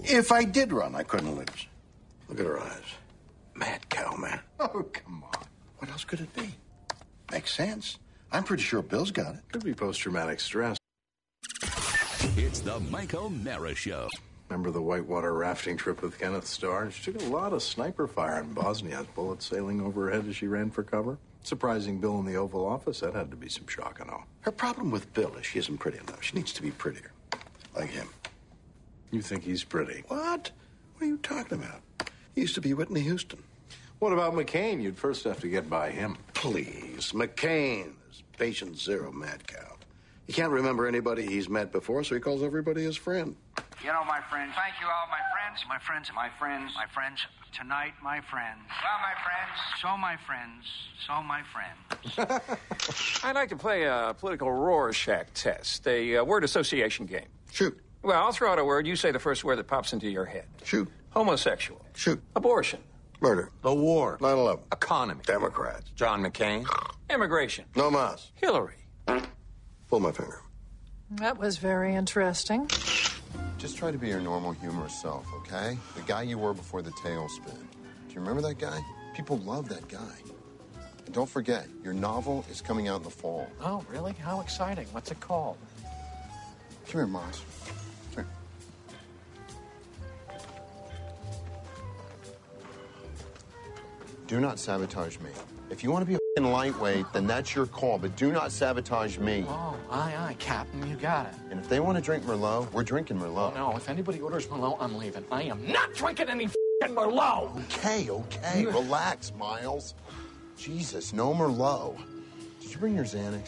If I did run, I couldn't lose. Look at her eyes. Mad cow, man. Oh, come on. What else could it be? Makes sense. I'm pretty sure Bill's got it. Could be post-traumatic stress. It's the Mike O'Mara Show. Remember the whitewater rafting trip with Kenneth Starr? She took a lot of sniper fire in Bosnia, bullets sailing over her head as she ran for cover. Surprising Bill in the Oval Office, that had to be some shock and awe. Her problem with Bill is she isn't pretty enough. She needs to be prettier. Like him. You think he's pretty? What? What are you talking about? He used to be Whitney Houston. What about McCain? You'd first have to get by him. Please, McCain is patient zero mad cow. He can't remember anybody he's met before, so he calls everybody his friend. You know, my friends. Thank you all, my friends. My friends. My friends. My friends. Tonight, my friends. Well, my friends. So my friends. So my friends. I'd like to play a political Rorschach test, a word association game. Shoot. Well, I'll throw out a word. You say the first word that pops into your head. Shoot. Homosexual. Shoot. Abortion. Murder. The war. 9/11. Economy. Democrats. John McCain. Immigration. No mas. Hillary. Pull my finger. That was very interesting. Just try to be your normal, humorous self, okay? The guy you were before the tailspin. Do you remember that guy? People love that guy. And don't forget, your novel is coming out in the fall. Oh, really? How exciting. What's it called? Come here, Moss. Come here. Do not sabotage me. If you want to be a f***ing lightweight, then that's your call, but do not sabotage me. Oh, aye, Captain. You got it. And if they want to drink Merlot, we're drinking Merlot. Oh, no, if anybody orders Merlot, I'm leaving. I am not drinking any f***ing Merlot. Okay. Relax, Miles. Jesus, no Merlot. Did you bring your Xanax?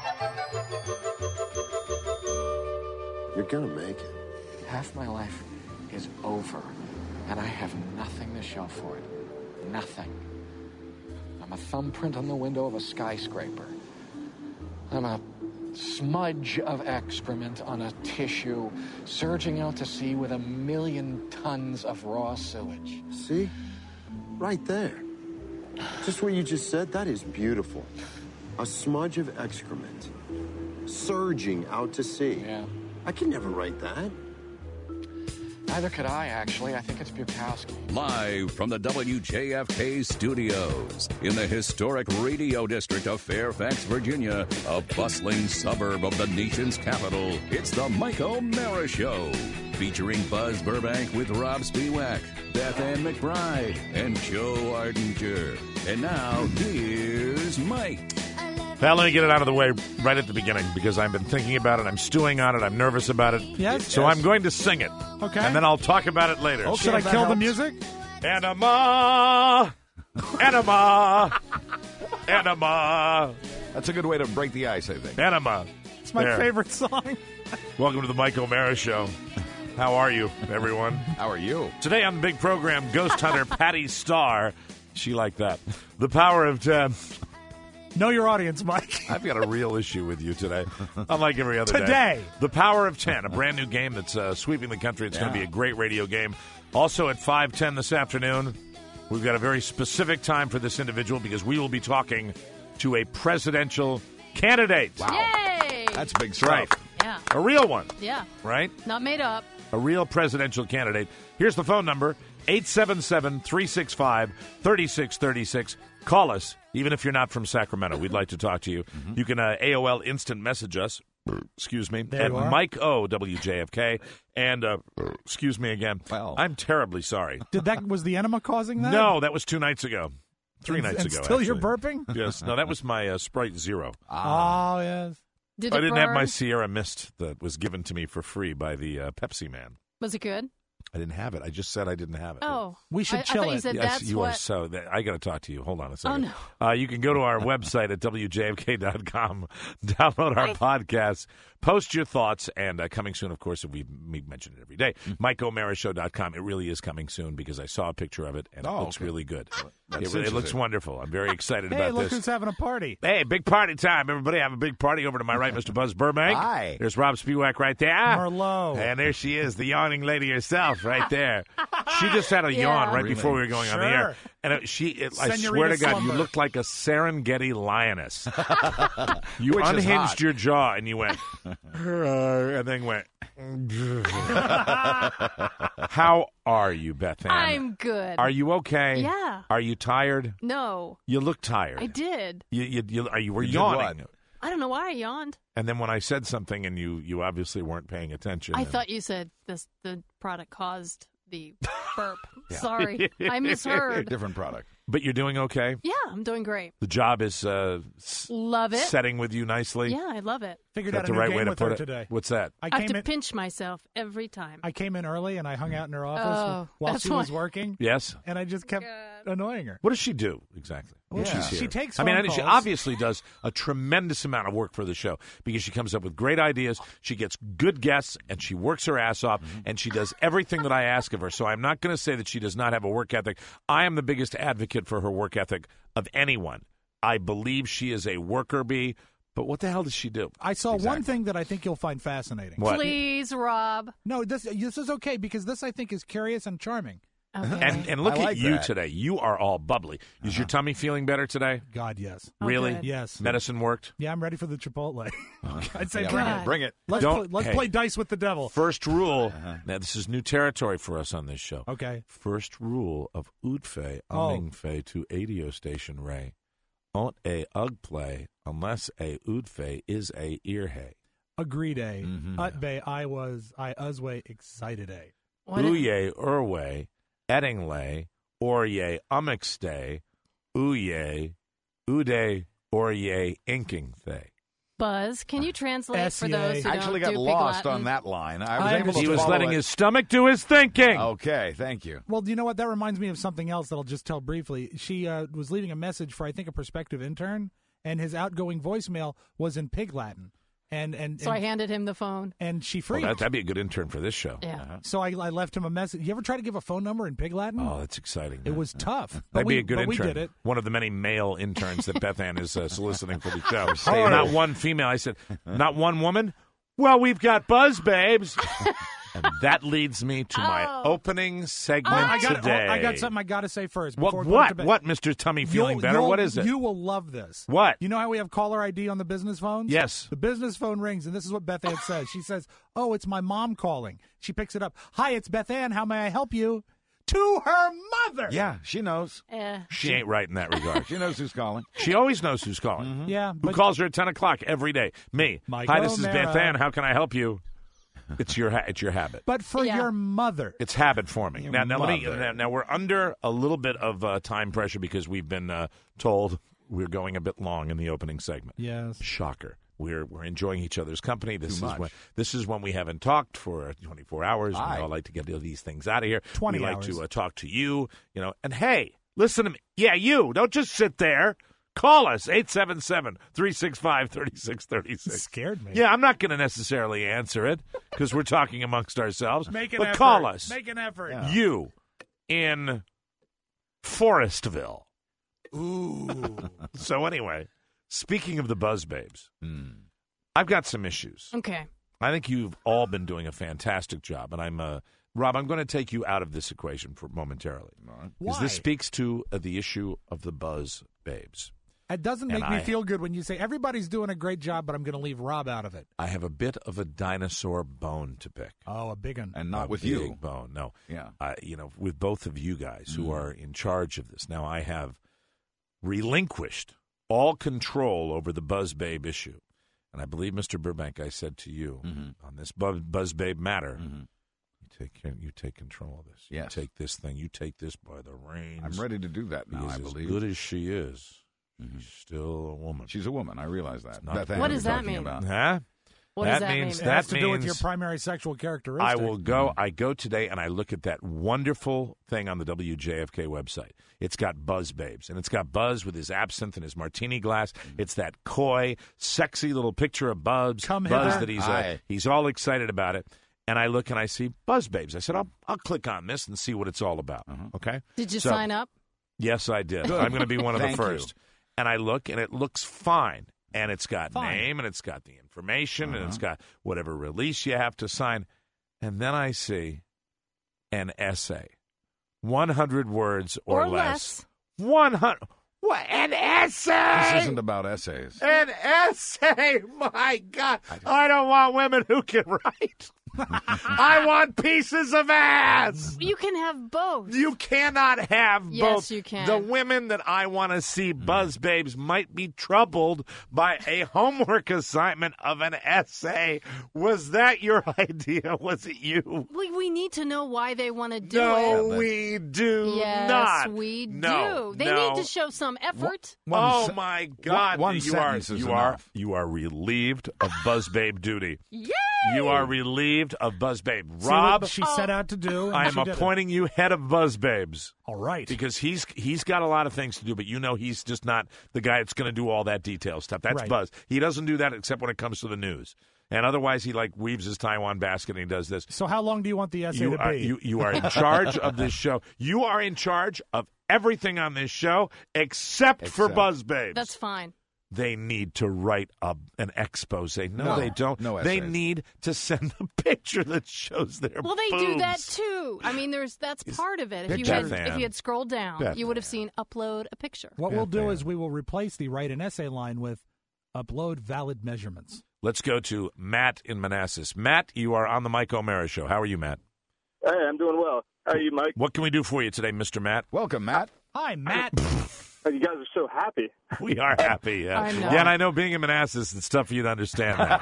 You're gonna make it. Half my life is over, and I have nothing to show for it. Nothing. I'm a thumbprint on the window of a skyscraper. I'm a smudge of excrement on a tissue surging out to sea with 1,000,000 tons of raw sewage. See? Right there. Just what you just said, that is beautiful. A smudge of excrement surging out to sea. Yeah. I could never write that. Neither could I, actually. I think it's Bukowski. Live from the WJFK studios in the historic radio district of Fairfax, Virginia, a bustling suburb of the nation's capital, it's the Mike O'Mara Show. Featuring Buzz Burbank with Rob Spiewak, Beth Ann McBride, and Joe Ardinger. And now, here's Mike. Now, let me get it out of the way right at the beginning because I've been thinking about it. I'm stewing on it. I'm nervous about it. Yes. So I'm going to sing it. Okay. And then I'll talk about it later. Should I kill the music? Enema. Enema. Enema. That's a good way to break the ice, I think. Enema. It's my favorite song. Welcome to the Mike O'Mara Show. How are you, everyone? How are you? Today on the big program, Ghost Hunter Patty Starr. She liked that. The Power of 10. Know your audience, Mike. I've got a real issue with you today, unlike every other day. Today. The Power of 10, a brand new game that's sweeping the country. It's going to be a great radio game. Also at 5:10 this afternoon, we've got a very specific time for this individual because we will be talking to a presidential candidate. Wow. Yay! That's big stuff. Right. Yeah. A real one. Yeah. Right? Not made up. A real presidential candidate. Here's the phone number, 877-365-3636. Call us, even if you're not from Sacramento. We'd like to talk to you. You can AOL instant message us, excuse me, at Mike O, WJFK. And, excuse me again, Well. I'm terribly sorry. Was the enema causing that? No, that was 2 nights ago. 3 nights ago, Still actually. you're burping? Yes. No, that was my Sprite Zero. Oh, yes. Did I it didn't have my burn? Sierra Mist that was given to me for free by the Pepsi man. Was it good? I didn't have it. I just said I didn't have it. Oh. We should I chill thought you it. said Yes, that's you what... are so. I got to talk to you. Hold on a second. Oh, no. You can go to our website at WJFK.com, download our podcast, post your thoughts, and coming soon, of course, we mention it every day, MikeO'MaraShow.com. It really is coming soon because I saw a picture of it, and it looks really good. It looks wonderful. I'm very excited Hey, about look this. who's having a party. Hey, big party time, everybody. Have a big party over to my right, Mr. Buzz Burbank. Hi. There's Rob Spiewak right there. Merlot. And there she is, the yawning lady herself right there. She just had a yawn right Really? before we were going on the air. And I swear Senorita to God, you slumber. looked like a Serengeti lioness. You Which is unhinged hot. your jaw and you went, and then went. How are you, Beth Ann? I'm good. Are you okay? Yeah. Are you tired? No, You look tired. I did. You were You did yawning. what? I don't know why I yawned. And then when I said something and you obviously weren't paying attention. I and- thought you said the product caused the burp. Sorry, I misheard. Different product. But you're doing okay? Yeah, I'm doing great. The job is Love it. setting with you nicely? Yeah, I love it. Figured Is out that a the new right game way to with put her it? today. What's that? I have to pinch myself every time. I came in early and I hung out in her office Oh, while that's she was why. working. Yes? And I just kept annoying her. What does she do exactly? Well, when she's she here? takes I mean, phone she calls. obviously does a tremendous amount of work for the show because she comes up with great ideas. She gets good guests and she works her ass off and she does everything that I ask of her. So I'm not going to say that she does not have a work ethic. I am the biggest advocate for her work ethic of anyone. I believe she is a worker bee. But what the hell does she do? I saw one thing that I think you'll find fascinating. What? Please, Rob. No, this is okay because this I think is curious and charming. Okay. And look I at like you that. today. You are all bubbly. Is your tummy feeling better today? God, yes. Really? good. Yes. Medicine worked? Yeah, I'm ready for the Chipotle. I'd say Yeah, bring God. it. Bring it. Let's Don't- let's hey. play dice with the devil. First rule. Now, this is new territory for us on this show. Okay. First rule of Udfe, Oh. Amingfe to ADO station Ray. Ont a ug play unless a Udfe is a earhay. Agreed, A. Mhm. Utbe, I usway excited, A. What Uye urwe, Eddingley, Orye umixday, Uye, Ude, Orye inking thay. Buzz, can you translate for those who I actually don't got do lost Pig on Latin? that line. I was able to He was follow letting it. his stomach do his thinking. Okay, thank you. Well, you know what? That reminds me of something else that I'll just tell briefly. She was leaving a message for, I think, a prospective intern, and his outgoing voicemail was in Pig Latin. And So I handed him the phone. and she Well, freaked. that'd be a good intern for this show. Yeah. So I left him a message. You ever try to give a phone number in Pig Latin? Oh, that's exciting. It was tough. But That'd be we- a good but intern. We did it. One of the many male interns that Beth Ann is soliciting for the show. Stay Not there. one female. I said, not one woman? Well, we've got Buzz Babes. And that leads me to my opening segment today. I got something I got to say first. What? before we put it to bed. What, Mr. Tummy feeling better? What is it? You will love this. What? You know how we have caller ID on the business phones? Yes. The business phone rings, and this is what Beth Ann says. She says, "Oh, it's my mom calling." She picks it up. "Hi, it's Beth Ann. How may I help you?" To her mother. Yeah, she knows. She ain't right in that regard. She knows who's calling. She always knows who's calling. Yeah. Who But calls her at 10 o'clock every day? Me. Mike Hi, this is O'Mara. Beth Ann. How can I help you? It's your habit. But for Yeah. your mother. It's habit forming. Your Now, let me. mother. Now we're under a little bit of time pressure because we've been told we're going a bit long in the opening segment. Yes. Shocker. We're enjoying each other's company. This Too is much. when we haven't talked for 24 hours. Aye. We all like to get these things out of here. 20 we like hours. to talk to you. And hey, listen to me. Yeah, you don't just sit there. Call us 877-365-3636. Scared me. Yeah, I'm not going to necessarily answer it because we're talking amongst ourselves. Make an but effort. call us. Make an effort. Yeah. You in Forestville. Ooh. So anyway, speaking of the Buzz Babes, Hmm. I've got some issues. Okay. I think you've all been doing a fantastic job, and Rob, I'm going to take you out of this equation for momentarily because Why? this speaks to the issue of the Buzz Babes. It doesn't And make me I- feel good when you say everybody's doing a great job, but I'm going to leave Rob out of it. I have a bit of a dinosaur bone to pick. Oh, a big one. And not A with big you. bone. No. Yeah. With both of you guys who are in charge of this. Now, I have relinquished all control over the Buzz Babe issue. And I believe, Mr. Burbank, I said to you on this Buzz Babe matter, you take control of this. Yes. You take this thing. You take this by the reins. I'm ready to do that now, Because I as believe. good as she is, she's still a woman. She's a woman. I realize that. not- Beth Ann What was does that talking mean? about. Huh? What that does that means mean? It that has to do with your means primary sexual characteristic. I will go. I go today and I look at that wonderful thing on the WJFK website. It's got Buzz Babes, and it's got Buzz with his absinthe and his martini glass. It's that coy, sexy little picture of Buzz. Come Buzz hither. that he's all excited about it. And I look and I see Buzz Babes. I said, I'll click on this and see what it's all about. Okay. Did you So- sign up? Yes, I did. I'm going to be one of the Thank you. first. And I look, and it looks fine. And it's got Fine. name, and it's got the information, and it's got whatever release you have to sign. And then I see an essay 100 words or less. 100. What, an essay? This isn't about essays. An essay? My God. I don't want women who can write. I want pieces of ass. You can have both. You cannot have both. Yes, you can. The women that I want to see buzz babes might be troubled by a homework assignment of an essay. Was that your idea? Was it you? We need to know why they want to do No, it. we do Yes, not. we No, do. They no. need to show some effort. Oh my God! one you sentence is you enough. are relieved of buzz babe duty. Yay! You are relieved of buzz babe. See Rob, what she set out to do. and I am she did it. appointing you head of buzz babes. All right. Because he's got a lot of things to do, but you know he's just not the guy that's going to do all that detail stuff. That's Right. Buzz. He doesn't do that except when it comes to the news. And otherwise, he like weaves his Taiwan basket and he does this. So how long do you want the essay You to are, be? you are in charge of this show. You are in charge of everything on this show except for Buzz Babes. That's fine. They need to write an expose. No, No, they don't. no they essays. need to send a picture that shows their Well, they do that boobs. too. I mean, that's part of it. If you Beth had Ann. if you had scrolled down, Beth you would have seen upload a picture. What we'll do is we will replace the write an essay line with upload valid measurements. Let's go to Matt in Manassas. Matt, you are on the Mike O'Mara Show. How are you, Matt? Hey, I'm doing well. How are you, Mike? What can we do for you today, Mr. Matt? Welcome, Matt. Hi, Matt. You guys are so happy. We are happy. Yeah, I know. Yeah, and I know being in Manassas, it's tough for you to understand that.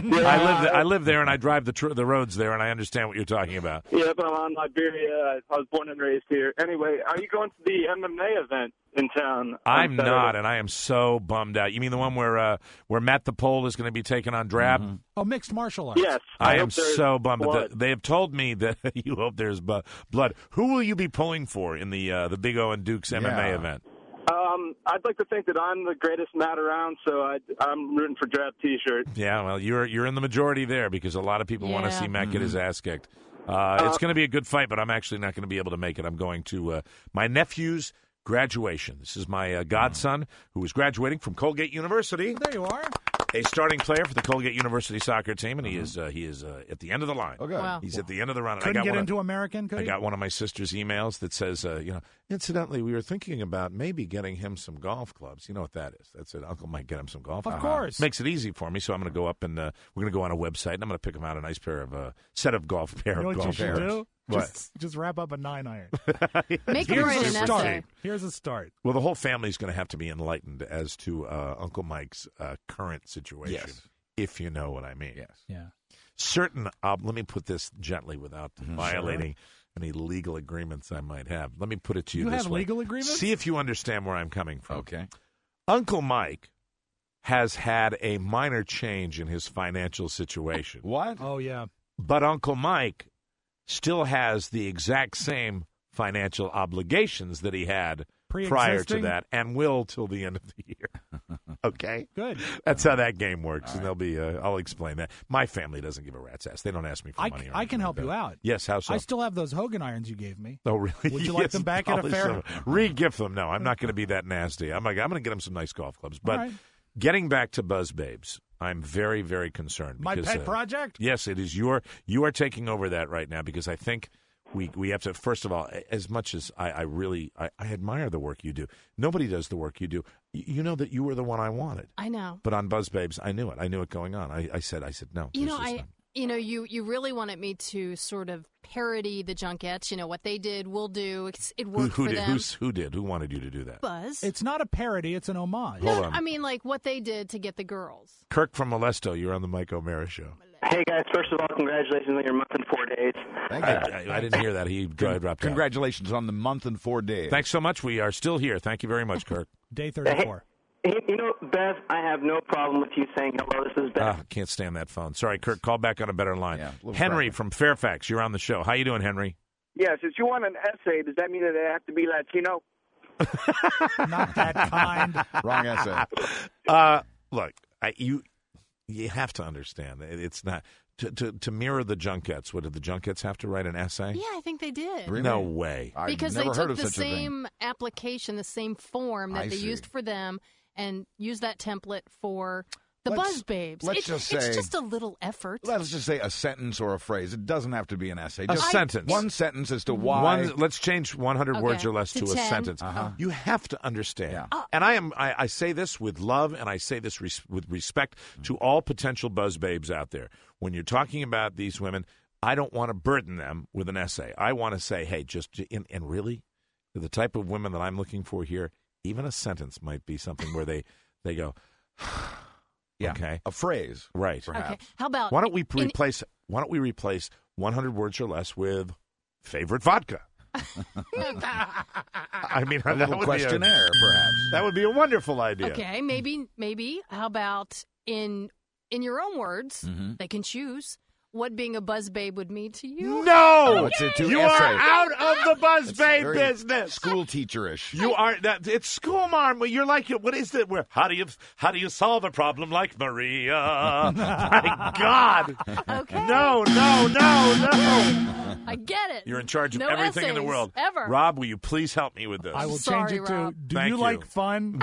I live there, and I drive the roads there, and I understand what you're talking about. Yeah, but I'm on Liberia. I was born and raised here. Anyway, are you going to the MMA event in town? I'm Saturday? not, and I am so bummed out. You mean the one where Matt the Pole is going to be taking on Drab? Oh, mixed martial arts. Yes. I am hope there's so bummed. blood. But they have told me that you hope there's blood. Who will you be pulling for in the Big O and Duke's MMA event? I'd like to think that I'm the greatest Matt around, so I'm rooting for Drab T-shirt. Yeah, well, you're in the majority there because a lot of people want to see Matt get his ass kicked. It's going to be a good fight, but I'm actually not going to be able to make it. I'm going to my nephew's graduation. This is my godson who is graduating from Colgate University. There you are. A starting player for the Colgate University soccer team, and he is at the end of the line. Okay. Wow. He's at the end of the run. Couldn't get into American, could I he? got one of my sister's emails that says, incidentally, we were thinking about maybe getting him some golf clubs. You know what that is? That's it. Uncle might get him some golf Of clubs. course. Makes it easy for me, so I'm going to go up and we're going to go on a website, and I'm going to pick him out a nice pair of set of golf You know what you golf should pairs. do? What? Just wrap up a 9-iron. Make him Here's write a an start. essay. Here's a start. Well, the whole family's going to have to be enlightened as to Uncle Mike's current situation, Yes. if you know what I mean. Yes. Yeah. Certain, let me put this gently without violating any legal agreements I might have. Let me put it to you You this have way. legal agreements? See if you understand where I'm coming from. Okay. Uncle Mike has had a minor change in his financial situation. What? Oh, yeah. But Uncle Mike still has the exact same financial obligations that he had prior to Pre-existing? that and will till the end of the year. Okay? Good. That's how that game works, and there'll be. I'll explain that. My family doesn't give a rat's ass. They don't ask me for money. Or I can anything help like you that. out. Yes, how so? I still have those Hogan irons you gave me. Oh, really? Would you like Yes, them back at a polish fair? them. Re-gift them. No, I'm not going to be that nasty. I'm going to get him some nice golf clubs. But All right. getting back to Buzz Babes, I'm very, very concerned. My because, pet project? Yes, it is. You are taking over that right now because I think we have to, first of all, as much as I really admire the work you do. Nobody does the work you do. You know that you were the one I wanted. I know. But on Buzz Babes, I knew it. I knew it going on. I said no. You this know, is not- you really wanted me to sort of parody the Junkettes. You know, what they did, we'll do. It worked who for did? them. Who did? Who wanted you to do that? Buzz. It's not a parody. It's an homage. Hold on. I mean, like what they did to get the girls. Kirk from Molesto, you're on the Mike O'Mara Show. Hey, guys, first of all, congratulations on your month and 4 days. Thank you. I didn't hear that. He dropped out. Congratulations on the month and 4 days. Thanks so much. We are still here. Thank you very much, Kirk. Day 34. Hey, you know, Bev, I have no problem with you saying hello. This is Bev. Can't stand that phone. Sorry, Kirk. Call back on a better line. Yeah, a little Henry cracky. from Fairfax, you're on the show. How you doing, Henry? Yeah, since you want an essay, does that mean that they have to be Latino? Not that kind. Wrong essay. Look, you have to understand. It's not to mirror the Junkettes. What did the Junkettes have to write an essay? Yeah, I think they did. Really? No way. I've Because never they heard took of the such a thing. same application, the same form that I they see. used for them, and used that template for The Buzz Babes. Let's just say it's just a little effort. Let's just say a sentence or a phrase. It doesn't have to be an essay. A sentence. One sentence as to why. Let's change 100 words or less to a 10. sentence. You have to understand. And I say this with love, and I say this with respect to all potential Buzz Babes out there. When you're talking about these women, I don't want to burden them with an essay. I want to say, hey, and really, the type of women that I'm looking for here, even a sentence might be something where they go, yeah, okay, a phrase, right? Okay. How about why don't we replace 100 words or less with favorite vodka? I mean, a little questionnaire, perhaps. That would be a wonderful idea. Okay, maybe. How about in your own words? Mm-hmm. They can choose what being a Buzz Babe would mean to you. No, okay. You are out of the Buzz Babe business. School teacher-ish. You are that. It's school marm. You're like, what is it? How do you solve a problem like Maria? My God. Okay. No. I get it. You're in charge of No everything in the essays, world. ever. Rob, will you please help me with this? I will Sorry, change it to, Rob. do Thank you you. like fun?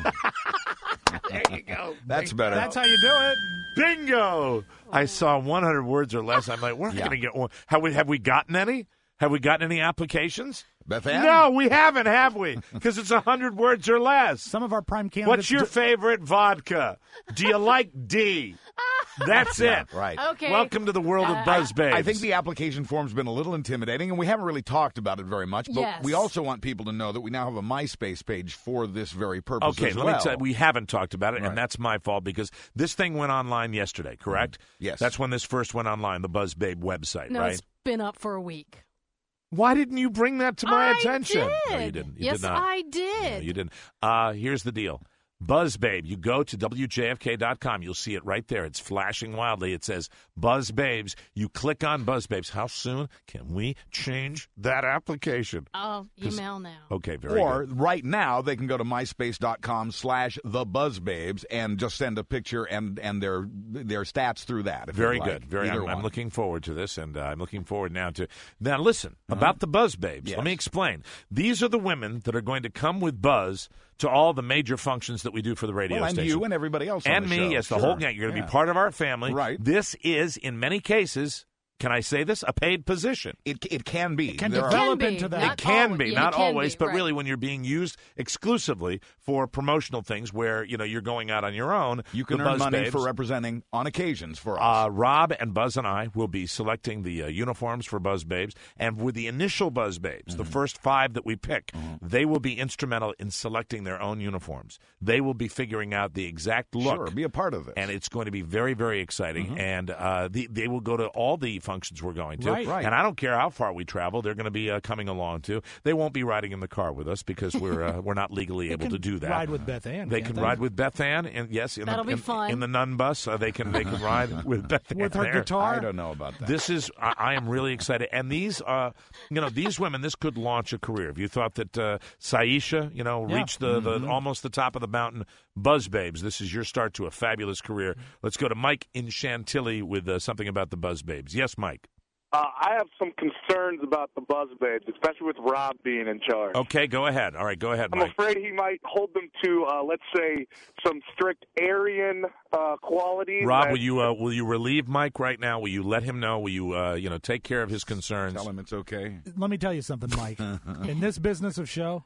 There you go. That's better. That's how you do it. Bingo! I saw 100 words or less. I'm like, we're not going to get one. Have we gotten any? Have we gotten any applications? Beth Ann? No, we haven't, have we? Because it's 100 words or less. Some of our prime candidates. What's your favorite vodka? Do you like D? That's it. Right. Okay. Welcome to the world of Buzz Babes. I think the application form's been a little intimidating, and we haven't really talked about it very much. But Yes. we also want people to know that we now have a MySpace page for this very purpose Okay, as let well. me tell you, we haven't talked about it, Right. and that's my fault because this thing went online yesterday, correct? Yes. That's when this first went online, the Buzz Babe website, No, right? it's been up for a week. Why didn't you bring that to my I attention? did. No, you didn't. You Yes, did not. I did. No, you didn't. Here's the deal. Buzz Babe, you go to WJFK.com. You'll see it right there. It's flashing wildly. It says Buzz Babes. You click on Buzz Babes. How soon can we change that application? Oh, email now. Okay, very Or good. right now, they can go to myspace.com/thebuzzbabes and just send a picture and their stats through that. If Very you'd like. good. Either I'm one. looking forward to this, and I'm looking forward now to. Now, listen about the Buzz Babes. Yes. Let me explain. These are the women that are going to come with Buzz to all the major functions that we do for the radio Well, and station. you and everybody else on and the me, show. yes, the Sure. whole gang. You're going to Yeah. be part of our family. Right. This is, in many cases, can I say this, a paid position. It can be. It can There are- develop be. into that. Not It can always. be, Yeah, not it can always, be, but right. really when you're being used exclusively for promotional things where, you're going out on your own. You can the earn Buzz money Babes, for representing on occasions for us. Rob and Buzz and I will be selecting the uniforms for Buzz Babes. And with the initial Buzz Babes, the first 5 that we pick, they will be instrumental in selecting their own uniforms. They will be figuring out the exact look. Sure, be a part of this. And it's going to be very, very exciting. And they will go to all the functions we're going to. Right. And I don't care how far we travel. They're going to be coming along, too. They won't be riding in the car with us because we're not legally able to do that. Ride with Beth Ann. They can't can ride with Beth Ann, and yes, That'll be fun. in the nun bus, they can ride with Beth Ann With her there. guitar. I don't know about that. This is I am really excited, and these these women, this could launch a career. If you thought that Saisha, reached the almost the top of the mountain, Buzz Babes, this is your start to a fabulous career. Let's go to Mike in Chantilly with something about the Buzz Babes. Yes, Mike. I have some concerns about the Buzz Babes, especially with Rob being in charge. Okay, go ahead. All right, go ahead, I'm Mike. afraid he might hold them to, let's say, some strict Aryan qualities. Rob, that- will you relieve Mike right now? Will you let him know? Will you take care of his concerns? Tell him it's okay. Let me tell you something, Mike. In this business of show,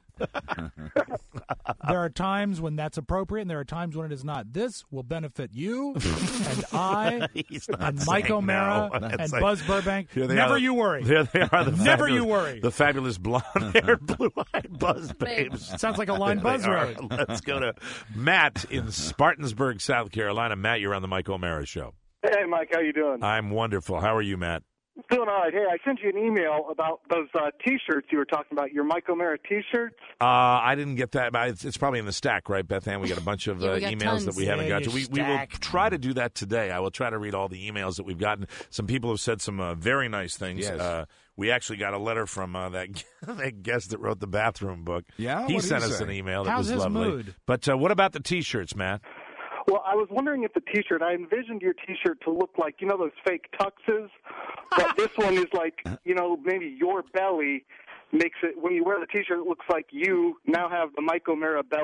there are times when that's appropriate, and there are times when it is not. This will benefit you and I He's not and Mike saying O'Mara no. and That's like- Buzz Burbank. Here they Never are. you worry. There they are. Never you worry. The fabulous blonde-haired, blue-eyed Buzz Babes. Sounds like a line There Buzz they are. road. Let's go to Matt in Spartansburg, South Carolina. Matt, you're on the Mike O'Mara Show. Hey, Mike, how you doing? I'm wonderful. How are you, Matt? Doing all right. Hey, I sent you an email about those T-shirts you were talking about, your Mike O'Mara T-shirts. I didn't get that. But it's probably in the stack, right, Beth Ann? We got a bunch of Yeah, we got emails tons. that we haven't Yeah, got to. your We will stack. try to do that today. I will try to read all the emails that we've gotten. Some people have said some very nice things. Yes. We actually got a letter from that guest that wrote the bathroom book. Yeah? He What did sent he us say? an email that How's was his lovely. mood? But what about the T-shirts, Matt? Well, I was wondering if the T-shirt, I envisioned your T-shirt to look like, those fake tuxes, but this one is like, maybe your belly makes it, when you wear the T-shirt, it looks like you now have the Mike O'Mara belly.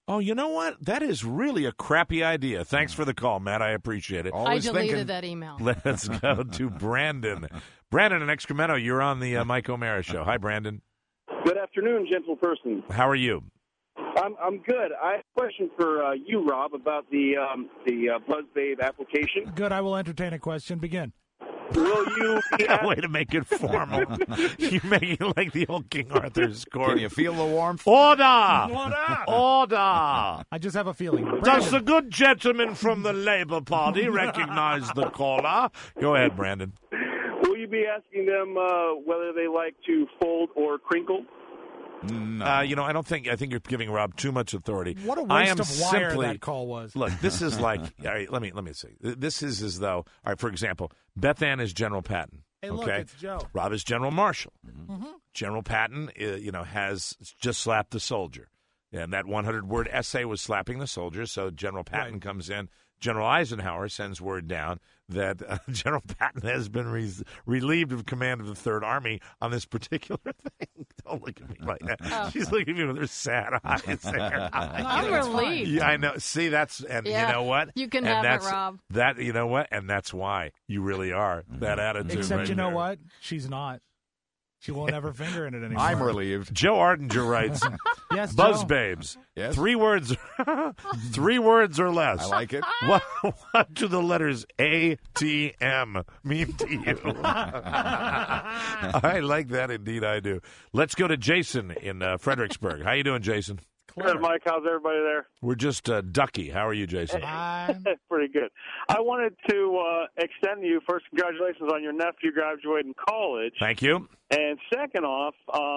Oh, you know what? That is really a crappy idea. Thanks for the call, Matt. I appreciate it. I deleted that email. Let's go to Brandon. Brandon in Excremento, you're on the Mike O'Mara Show. Hi, Brandon. Good afternoon, gentle person. How are you? I'm good. I have a question for you, Rob, about the BuzzBabe application. Good. I will entertain a question. Begin. Will you be Way to make it formal. You make it like the old King Arthur's court. Can you feel the warmth? Order! Order! I just have a feeling. Does the good gentleman from the Labour Party recognize the caller? Go ahead, Brandon. Will you be asking them whether they like to fold or crinkle? No. I think you're giving Rob too much authority. What a waste of wire that call was. Look, this is like, all right, let me say. This is as though, all right, for example, Beth Ann is General Patton. Hey, okay? look, it's Joe. Rob is General Marshall. Mm-hmm. General Patton, has just slapped the soldier. And that 100-word essay was slapping the soldier, so General Patton comes in. General Eisenhower sends word down that General Patton has been relieved of command of the Third Army on this particular thing. Don't look at me like that. Oh. She's looking at me with her sad eyes there. I'm relieved. Yeah, I know. See, that's, and Yeah, you know what? you can and have it, Rob. That, you know what? And that's why you really are that attitude. Except right you know there. what? She's not. She won't have her finger in it anymore. I'm relieved. Joe Ardinger writes, Yes, Buzz Joe. Babes. Yes. 3 words. 3 words or less. I like it. What do the letters ATM mean to you? I like that. Indeed, I do. Let's go to Jason in Fredericksburg. How you doing, Jason? Good, Mike. How's everybody there? We're just ducky. How are you, Jason? Pretty good. I wanted to extend to you first, congratulations on your nephew graduating college. Thank you. And second off,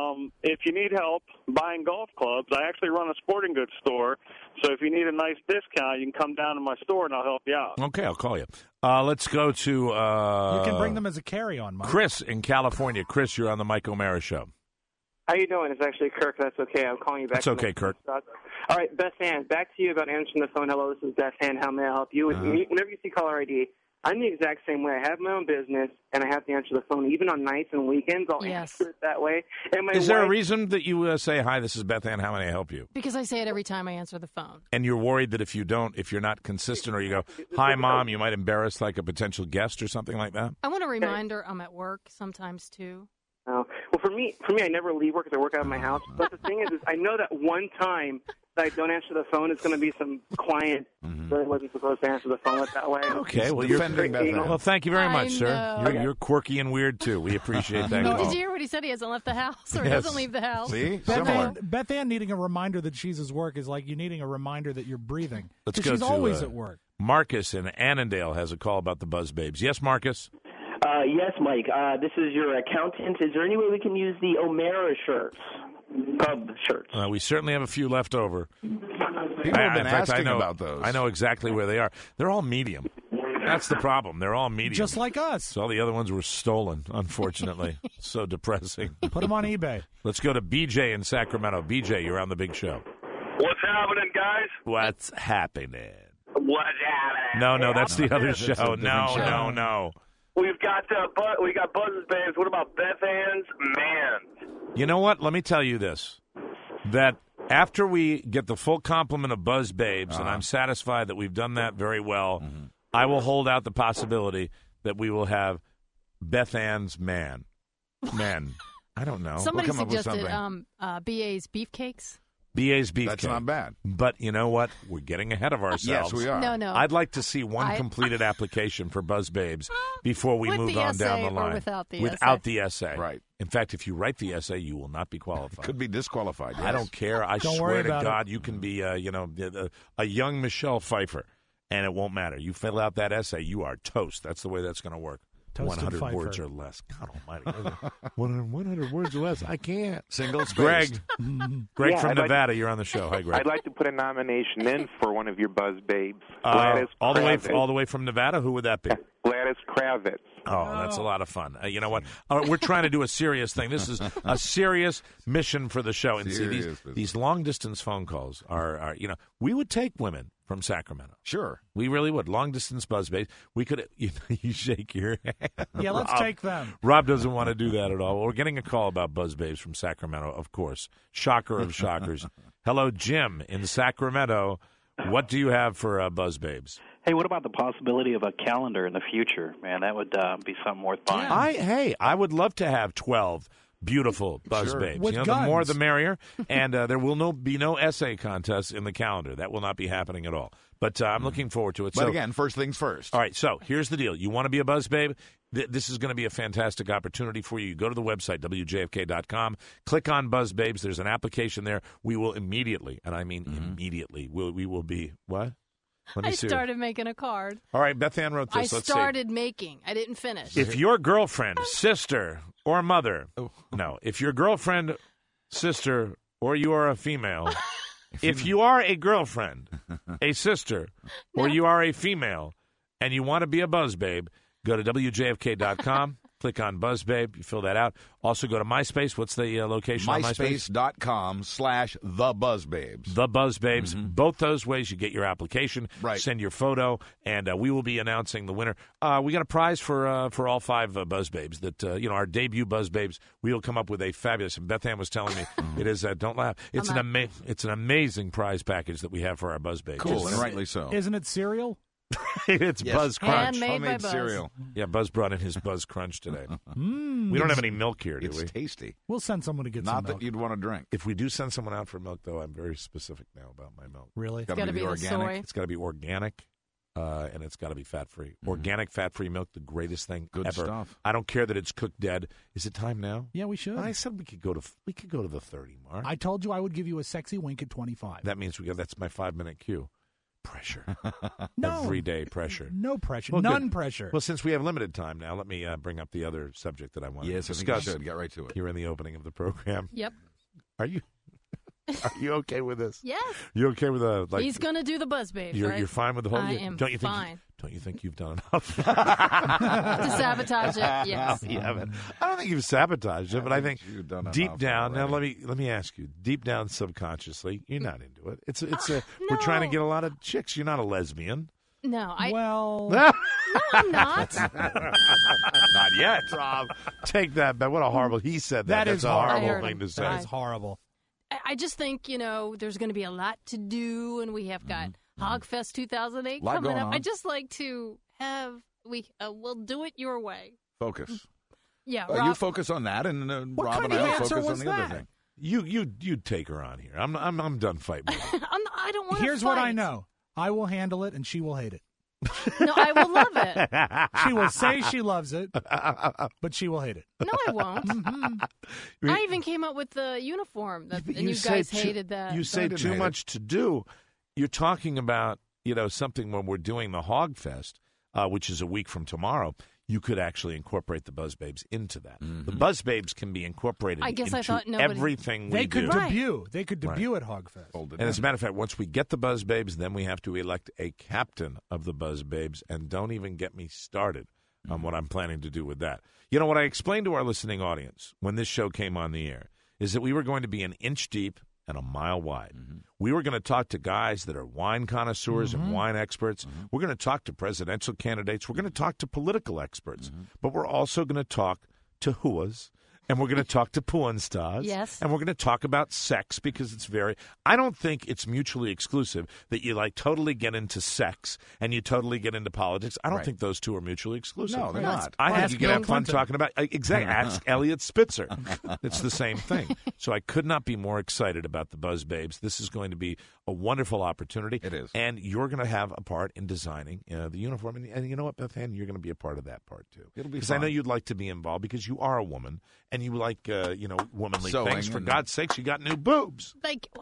if you need help buying golf clubs, I actually run a sporting goods store. So if you need a nice discount, you can come down to my store and I'll help you out. Okay, I'll call you. Let's go to You can bring them as a carry-on, Mike. Chris in California. Chris, you're on the Mike O'Mara Show. How you doing? It's actually Kirk. That's okay. I'm calling you back. That's okay, Kirk. All right, Beth Ann, back to you about answering the phone. Hello, this is Beth Ann. How may I help you? Whenever you see caller ID, I'm the exact same way. I have my own business, and I have to answer the phone. Even on nights and weekends, I'll answer it that way. And my Is there a wife- reason that you say, hi, this is Beth Ann, how may I help you? Because I say it every time I answer the phone. And you're worried that if you're not consistent, or you go, hi, Mom, you might embarrass like a potential guest or something like that? I want a reminder I'm at work sometimes, too. Oh. Well, for me, I never leave work because I work out of my house. But the thing is I know that one time that I don't answer the phone, it's going to be some client that wasn't supposed to answer the phone that way. Okay, well, well, thank you very much, sir. You're quirky and weird, too. We appreciate that. Did call. you hear what he said? He hasn't left the house, or he Yes. doesn't leave the house. Beth Ann needing a reminder that she's at work is like you needing a reminder that you're breathing. Let's 'Cause go she's to always at work. Marcus in Annandale has a call about the Buzz Babes. Yes, Marcus? Yes, Mike. This is your accountant. Is there any way we can use the O'Mara shirts? Pub shirts. We certainly have a few left over. People have been in fact, asking I know, about those. I know exactly where they are. They're all medium. That's the problem. They're all medium. Just like us. So all the other ones were stolen, unfortunately. So depressing. Put them on eBay. Let's go to BJ in Sacramento. BJ, you're on the big show. What's happening, guys? What's happening? What's happening? No, that's the other That's a show. different No, show. no. We've got Buzz's Babes. What about Beth Ann's Man? You know what? Let me tell you this. That after we get the full complement of Buzz Babes, and I'm satisfied that we've done that very well, I will hold out the possibility that we will have Beth Ann's Man. I don't know. Somebody We'll come up with suggested something. BA's Beefcakes. BA's Beefcake. That's not bad. But you know what? We're getting ahead of ourselves. Yes, we are. No. I'd like to see one completed application for Buzz Babes before we With move the on down essay the or line. without the Without the essay. Right. In fact, if you write the essay, you will not be qualified. Could be disqualified. I don't care. I Don't swear worry to about God, you can be, a young Michelle Pfeiffer, and it won't matter. You fill out that essay, you are toast. That's the way that's going to work. Toasted 100 Pfeiffer. words or less. God almighty. 100 words or less. I can't. Single space. Greg. Greg Yeah, from I'd like- Nevada, you're on the show. Hi, Greg. I'd like to put a nomination in for one of your Buzz Babes. all the Gladys way from Nevada. Who would that be? Gladys Kravitz. Oh, that's a lot of fun. You know what? We're trying to do a serious thing. This is a serious mission for the show. And see, these long-distance phone calls are, we would take women from Sacramento. Sure. We really would. Long-distance buzz babe. We could, you shake your head. Yeah, let's take them. Rob doesn't want to do that at all. Well, we're getting a call about buzz babes from Sacramento, of course. Shocker of shockers. Hello, Jim in Sacramento. What do you have for buzz babes? Hey, what about the possibility of a calendar in the future? Man, that would be something worth buying. I would love to have 12 beautiful buzz babes. With the guns. more the merrier. And there will be no essay contest in the calendar. That will not be happening at all. But I'm looking forward to it. But again, first things first. All right, so here's the deal. You want to be a buzz babe? This is going to be a fantastic opportunity for you. You go to the website, WJFK.com, click on Buzz Babes. There's an application there. We will immediately, and I mean immediately, we will be, what? I started making a card. All right, Beth Ann wrote this. I started making. I didn't finish. If your girlfriend, sister, or mother, if your girlfriend, sister, or you are a female, if you are a girlfriend, a sister, or you are a female, and you want to be a buzz babe, go to WJFK.com. Click on Buzz Babe. You fill that out. Also go to MySpace. What's the location on MySpace? MySpace.com/TheBuzzBabes. The Buzz Babes. Both those ways you get your application. Right. Send your photo, and we will be announcing the winner. We got a prize for all 5 Buzz Babes. That our debut Buzz Babes. We will come up with a fabulous. And Beth Ann was telling me it is. Don't laugh. It's it's an amazing prize package that we have for our Buzz Babes. Cool, and rightly so. Isn't it cereal? It's Buzz Crunch. Handmade by Buzz. Cereal. Yeah, Buzz brought in his Buzz Crunch today. We don't have any milk here, do we? It's tasty. We'll send someone to get some Not milk. that you'd want to drink. If we do send someone out for milk, though, I'm very specific now about my milk. Really? It's got to be organic. soy. It's got to be organic, and it's got to be fat-free. Organic, fat-free milk, the greatest thing Good ever. stuff. I don't care that it's cooked dead. Is it time now? Yeah, we should. I said we could go to the 30 mark. I told you I would give you a sexy wink at 25. That means that's my 5-minute cue. Pressure. No. Everyday pressure. No pressure. Well, None good. pressure. Well, since we have limited time now, let me bring up the other subject that I want to Yes, I discuss. think you should. Get right to it. Here in the opening of the program. Yep. Are you okay with this? Yes. You okay with He's going to do the Buzz Babes, You're, right? you're fine with the whole. I am don't you think? fine. Don't you think you've done enough To sabotage it? Yes. You haven't. I don't think you've sabotaged it, but I think you've done deep enough down. Now already. let me ask you. Deep down, subconsciously, you're not into it. We're trying to get a lot of chicks. You're not a lesbian. No, Well, no, I'm not. Not yet, Rob. Take that back. What a horrible. He said that. That is That's a horrible horrible. thing to say. that is horrible. I just think, there's going to be a lot to do, and we have got Hogfest 2008 Lot coming going up. on. I just like to have, we'll do it your way. Focus. Yeah, You Rob, focus on that, and What Rob kind and of I will answer focus was on the other that? thing. You take her on here. I'm done fighting. with her. I don't want to Here's what I know. I will handle it, and she will hate it. No, I will love it. She will say she loves it, but she will hate it. No, I won't. I even came up with the uniform, and you guys hated that. You say too much to do. You're talking about something when we're doing the Hogfest, which is a week from tomorrow. You could actually incorporate the Buzz Babes into that. The Buzz Babes can be incorporated I guess into I thought nobody- everything They we could do. debut. They could debut at Hogfest. And as a matter of fact, once we get the Buzz Babes, then we have to elect a captain of the Buzz Babes. And don't even get me started on what I'm planning to do with that. What I explained to our listening audience when this show came on the air is that we were going to be an inch deep and a mile wide. We were going to talk to guys that are wine connoisseurs and wine experts. We're going to talk to presidential candidates. We're going to talk to political experts. But we're also going to talk to huas. And we're going to talk to porn stars. Yes. And we're going to talk about sex because it's I don't think it's mutually exclusive that you totally get into sex and you totally get into politics. I don't think those two are mutually exclusive. No, they're not. I think Ask you can Bill have fun Clinton. talking about, exactly, ask Elliot Spitzer. It's the same thing. So I could not be more excited about the Buzz Babes. This is going to be a wonderful opportunity. It is. And you're going to have a part in designing the uniform. And you know what, Beth Ann? You're going to be a part of that part, too. It'll be Because I know fun. you'd like to be involved because you are a woman and you like, womanly Sewing things. For and- God's sakes, you got new boobs.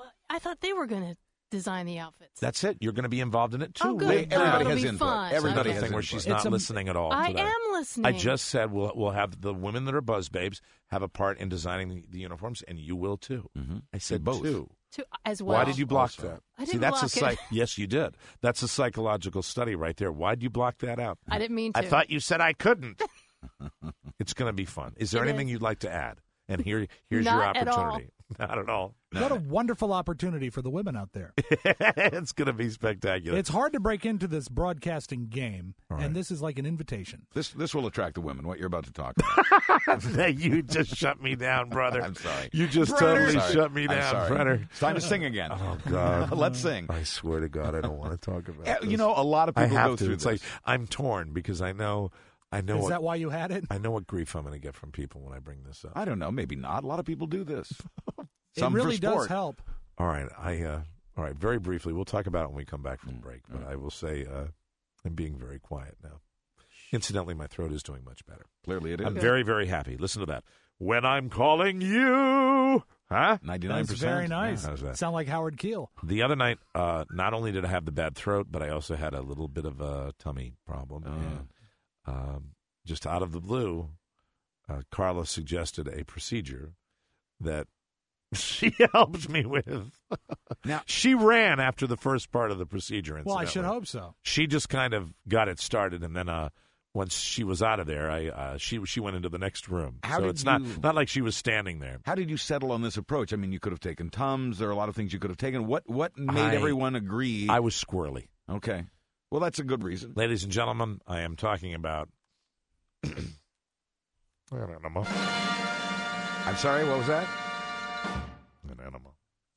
I thought they were going to design the outfits. That's it. You're going to be involved in it, too. Oh, good. Everybody That'll has be input. fun. Everybody Okay. has Thing where input. she's It's not listening at all. I to that. am listening. I just said we'll have the women that are Buzz Babes have a part in designing the uniforms, and you will too. I said both. two. As well. Why did you block that? I didn't See, that's block it. Yes, you did. That's a psychological study right there. Why'd you block that out? I didn't mean to. I thought you said I couldn't. It's going to be fun. Is there It anything is. you'd like to add? And here's your Not at all. opportunity. Not at all. What a wonderful opportunity for the women out there. It's going to be spectacular. It's hard to break into this broadcasting game, Right. and this is like an invitation. This will attract the women, what you're about to talk about. You just shut me down, brother. I'm sorry. You just Brenner. totally Sorry. shut me I'm down, sorry. Brenner. It's time to sing again. Oh, God. Let's sing. I swear to God, I don't want to talk about this. You know, a lot of I people have go to. through It's this. like I'm torn because I know Is what, that why you had it? I know what grief I'm going to get from people when I bring this up. I don't know. Maybe not. A lot of people do this. It Some really for does sport. help. All right, all right. Very briefly, we'll talk about it when we come back from break. But I will say, I'm being very quiet now. Incidentally, my throat is doing much better. Clearly, it is. I'm very, very happy. Listen to that. When I'm calling you, huh? 99%. That's very nice. How's that? Sound like Howard Keel. The other night, not only did I have the bad throat, but I also had a little bit of a tummy problem. And just out of the blue, Carla suggested a procedure that she helped me with. Now, she ran after the first part of the procedure. Well, I should incidentally. hope so. She just kind of got it started, and then once she was out of there, she went into the next room. How so did it's you- not like she was standing there. How did you settle on this approach? I mean, you could have taken Tums. There are a lot of things you could have taken. What made everyone agree? I was squirrely. Okay. Well, that's a good reason. Ladies and gentlemen, I am talking about an enema. I'm sorry, what was that? An enema.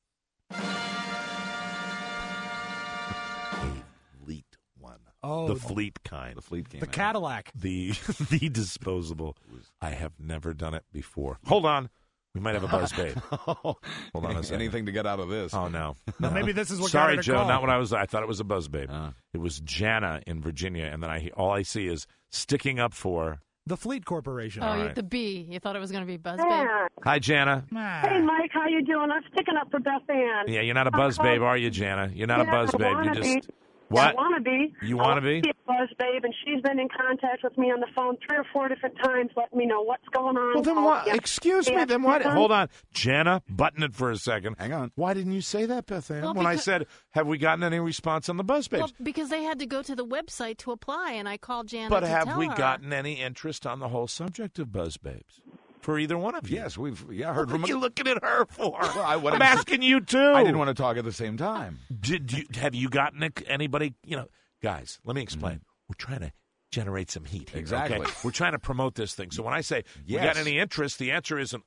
A Fleet one. Oh, the Fleet kind. The Fleet game. The Cadillac. The disposable. I have never done it before. Hold on. We might have a buzz babe. Hold on a second. Anything to get out of this. Oh, no. No, maybe this is what Sorry, got her to Joe. call. Not what I thought it was a buzz babe. It was Jana in Virginia, and then all I see is sticking up for The Fleet Corporation. Oh, right. the B. You thought it was going to be Buzz Babe? Yeah. Hi, Jana. Hey, Mike, how you doing? I'm sticking up for Beth Ann. Yeah, you're not a buzz babe, are you, Jana? You're not a Yeah, buzz I babe. You wanna just be. what? I want to be. You wanna be? a buzz babe, and she's been in contact with me on the phone 3 or 4 different times, letting me know what's going on. Well, then Oh, what? yeah. Excuse me. Yeah. Then what? Hold on, Jana. Button it for a second. Hang on. Why didn't you say that, Beth Ann? Well, when I because- said, "Have we gotten any response on the buzz babes?" Well, because they had to go to the website to apply, and I called Janet But to have tell we her. gotten any interest on the whole subject of buzz babes for either one of you? Yes, we've heard What from. are you looking at her for? Well, I'm asking you too. I didn't want to talk at the same time. Have you gotten anybody? Guys, let me explain. Mm-hmm. We're trying to generate some heat here. Exactly. Okay? We're trying to promote this thing. So when I say we Yes. got any interest, the answer isn't.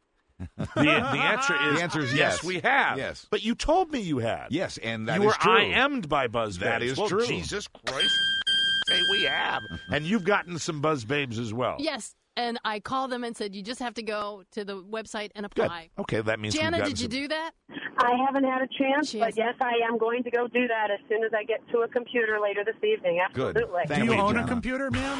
The answer is yes. we have. Yes. But you told me you had. Yes, and that you is were true. IM'd by buzz That babes. is Well, true. Jesus Christ. Say we have. And you've gotten some buzz babes as well. Yes, and I called them and said, you just have to go to the website and Good. apply. Okay, that means we've Jana, gotten did you some- do that? I haven't had a chance, but yes, I am going to go do that as soon as I get to a computer later this evening. Good. Absolutely. Thank Do you you, own a Jana. computer, ma'am?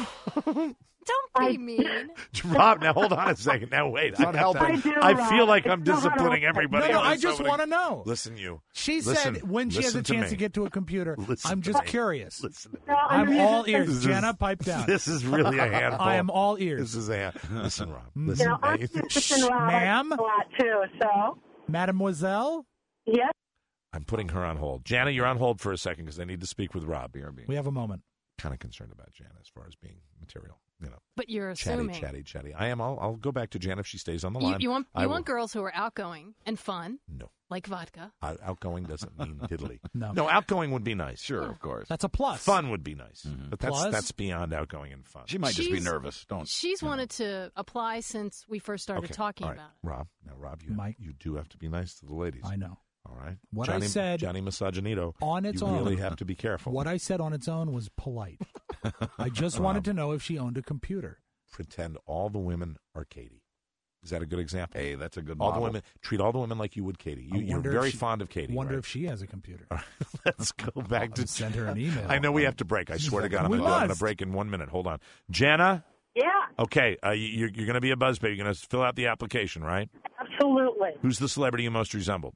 Don't be mean. Rob, now hold on a second. Now wait. not helping. I feel like I'm disciplining everybody. No, else I just over want to know. Listen, you. She Listen. said when she has a Listen to chance me. to get to a computer, Listen I'm to just me. curious. Listen to me. No, I'm all ears. This is- Jana, pipe down. This is really a handful. I am all ears. This is a listen, Rob. You Listen, know, I'm hey. interested in Rob Ma'am? a lot too. So Mademoiselle, yes, I'm putting her on hold. Jana, you're on hold for a second because I need to speak with Rob. we have a moment. Kind of concerned about Jana as far as being material. But you're Chatty, assuming. chatty. I am. I'll go back to Jana if she stays on the You, line. you want I you will. want girls who are outgoing and fun, No. like vodka. Outgoing doesn't mean diddly. No. Outgoing would be nice. Sure, of course. That's a plus. Fun would be nice, but Plus? that's beyond outgoing and fun. She might just be She's- nervous. Don't. She's wanted to apply since we first started Okay, talking all right. about it. Rob, Mike. you do have to be nice to the ladies. I know. All right. What I said Johnny Misogynido, on its you own. really have to be careful. What I said on its own was polite. I just wanted to know if she owned a computer. Pretend all the women are Katie. Is that a good example? Hey, that's a good all model. the women treat all the women like you would Katie. I You're wonder very if she- fond of Katie. Wonder right? if she has a computer. All right, let's go back to send her an email. I know we have to break. I swear to God, I'm We going to must. break in 1 minute. Hold on, Jana. yeah, Okay, you're going to be a buzz babe. You're going to fill out the application, right? absolutely. Who's the celebrity you most resembled?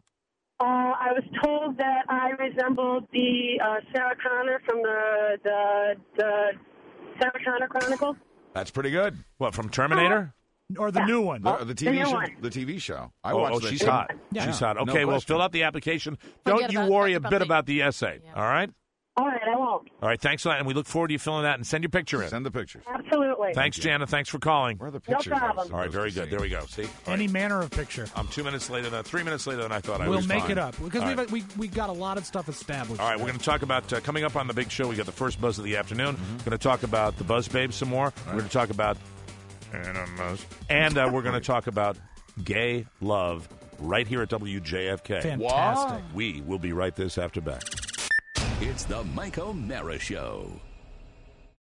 I was told that I resembled the Sarah Connor from the Sarah Connor Chronicles. That's pretty good. What, from Terminator? Or the new one. The TV show. The TV show. I watched that she's show. hot. Yeah. She's hot. No Okay, well, question. fill out the application. Don't you worry a bit about the essay, all right? All right, I won't. All right, thanks a lot, and we look forward to you filling that, and send your picture in. Send the pictures. Absolutely. Thanks, Jana. Thanks for calling. Where are the pictures? No problem. All right, very good. There we go. See? All Any right. manner of picture. I'm 3 minutes later than I thought I We'll was. make fine. it up because All right. we got a lot of stuff established. All right, we're going to talk about coming up on the big show. We got the first buzz of the afternoon. Going to talk about the Buzz Babes some more. We're going to talk about and we're going to talk about gay love right here at WJFK. Fantastic. What? We will be right this after back. It's the Mike O'Mara Show.